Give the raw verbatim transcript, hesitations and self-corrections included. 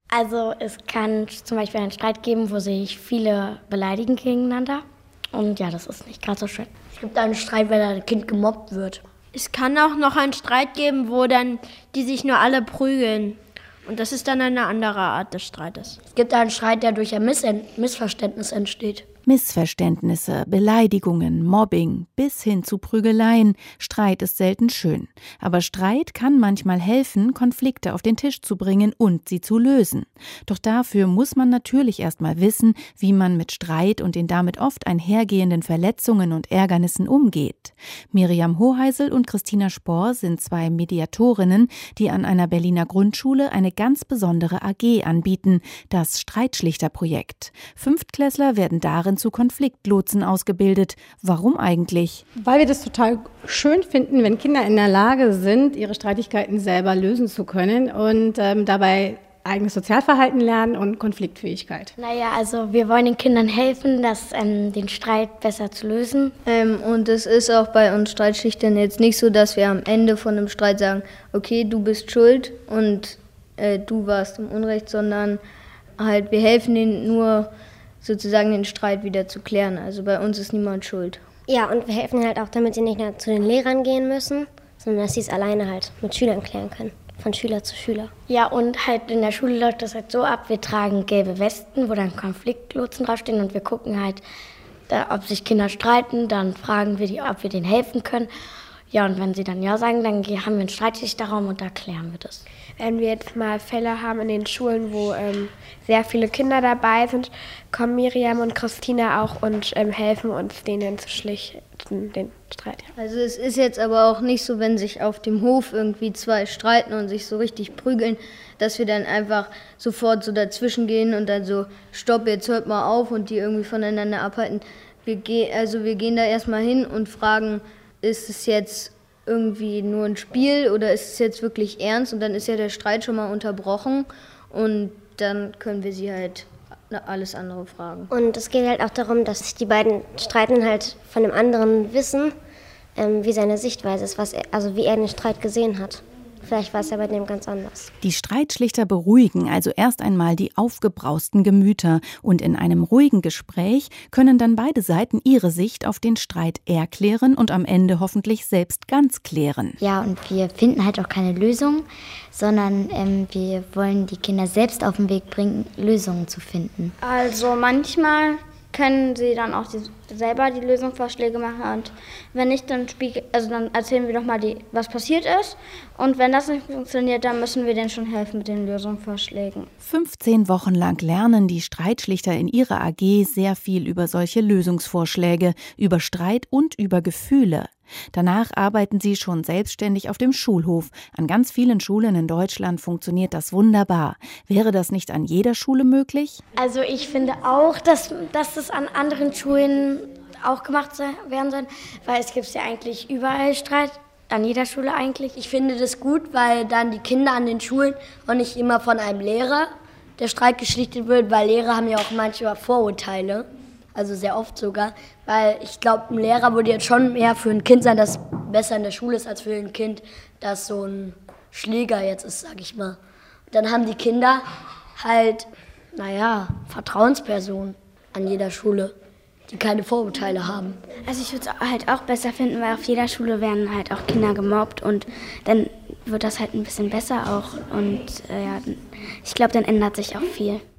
Also es kann zum Beispiel einen Streit geben, wo sich viele beleidigen gegeneinander. Und ja, das ist nicht gerade so schön. Es gibt einen Streit, wenn ein Kind gemobbt wird. Es kann auch noch einen Streit geben, wo dann die sich nur alle prügeln. Und das ist dann eine andere Art des Streites. Es gibt einen Streit, der durch ein Miss- Missverständnis entsteht. Missverständnisse, Beleidigungen, Mobbing bis hin zu Prügeleien. Streit ist selten schön. Aber Streit kann manchmal helfen, Konflikte auf den Tisch zu bringen und sie zu lösen. Doch dafür muss man natürlich erst mal wissen, wie man mit Streit und den damit oft einhergehenden Verletzungen und Ärgernissen umgeht. Miriam Hoheisel und Christina Spohr sind zwei Mediatorinnen, die an einer Berliner Grundschule eine ganz besondere A G anbieten, das Streitschlichterprojekt. Fünftklässler werden darin zu Konfliktlotsen ausgebildet. Warum eigentlich? Weil wir das total schön finden, wenn Kinder in der Lage sind, ihre Streitigkeiten selber lösen zu können und ähm, dabei eigenes Sozialverhalten lernen und Konfliktfähigkeit. Naja, also wir wollen den Kindern helfen, das, ähm, den Streit besser zu lösen. Ähm, und es ist auch bei uns Streitschlichtern jetzt nicht so, dass wir am Ende von einem Streit sagen, okay, du bist schuld und äh, du warst im Unrecht, sondern halt wir helfen denen nur, sozusagen den Streit wieder zu klären. Also bei uns ist niemand schuld. Ja, und wir helfen halt auch, damit sie nicht mehr zu den Lehrern gehen müssen, sondern dass sie es alleine halt mit Schülern klären können, von Schüler zu Schüler. Ja, und halt in der Schule läuft das halt so ab, wir tragen gelbe Westen, wo dann Konfliktlotsen draufstehen und wir gucken halt, da, ob sich Kinder streiten, dann fragen wir die, ob wir denen helfen können. Ja, und wenn sie dann ja sagen, dann haben wir einen Streitschlichterraum und da klären wir das. Wenn wir jetzt mal Fälle haben in den Schulen, wo ähm, sehr viele Kinder dabei sind, kommen Miriam und Christina auch und ähm, helfen uns, denen zu schlichten, den Streit. Also es ist jetzt aber auch nicht so, wenn sich auf dem Hof irgendwie zwei streiten und sich so richtig prügeln, dass wir dann einfach sofort so dazwischen gehen und dann so, stopp, jetzt hört mal auf und die irgendwie voneinander abhalten. Wir gehen, also wir gehen da erstmal hin und fragen, ist es jetzt irgendwie nur ein Spiel oder ist es jetzt wirklich ernst? Und dann ist ja der Streit schon mal unterbrochen und dann können wir sie halt alles andere fragen. Und es geht halt auch darum, dass die beiden Streitenden halt von dem anderen wissen, ähm, wie seine Sichtweise ist, was er, also wie er den Streit gesehen hat. Vielleicht war es ja bei dem ganz anders. Die Streitschlichter beruhigen also erst einmal die aufgebrausten Gemüter und in einem ruhigen Gespräch können dann beide Seiten ihre Sicht auf den Streit erklären und am Ende hoffentlich selbst ganz klären. Ja, und wir finden halt auch keine Lösung, sondern ähm, wir wollen die Kinder selbst auf den Weg bringen, Lösungen zu finden. Also manchmal können sie dann auch die, selber die Lösungsvorschläge machen und wenn nicht, dann, spiegel, also dann erzählen wir doch mal, die, was passiert ist und wenn das nicht funktioniert, dann müssen wir denen schon helfen mit den Lösungsvorschlägen. fünfzehn Wochen lang lernen die Streitschlichter in ihrer A G sehr viel über solche Lösungsvorschläge, über Streit und über Gefühle. Danach arbeiten sie schon selbstständig auf dem Schulhof. An ganz vielen Schulen in Deutschland funktioniert das wunderbar. Wäre das nicht an jeder Schule möglich? Also ich finde auch, dass, dass das an anderen Schulen auch gemacht werden soll, weil es gibt ja eigentlich überall Streit, an jeder Schule eigentlich. Ich finde das gut, weil dann die Kinder an den Schulen und nicht immer von einem Lehrer der Streit geschlichtet wird, weil Lehrer haben ja auch manchmal Vorurteile. Also sehr oft sogar, weil ich glaube, ein Lehrer würde jetzt schon mehr für ein Kind sein, das besser in der Schule ist, als für ein Kind, das so ein Schläger jetzt ist, sag ich mal. Und dann haben die Kinder halt, naja, Vertrauenspersonen an jeder Schule, die keine Vorurteile haben. Also ich würde es halt auch besser finden, weil auf jeder Schule werden halt auch Kinder gemobbt und dann wird das halt ein bisschen besser auch und äh, ja, ich glaube, dann ändert sich auch viel.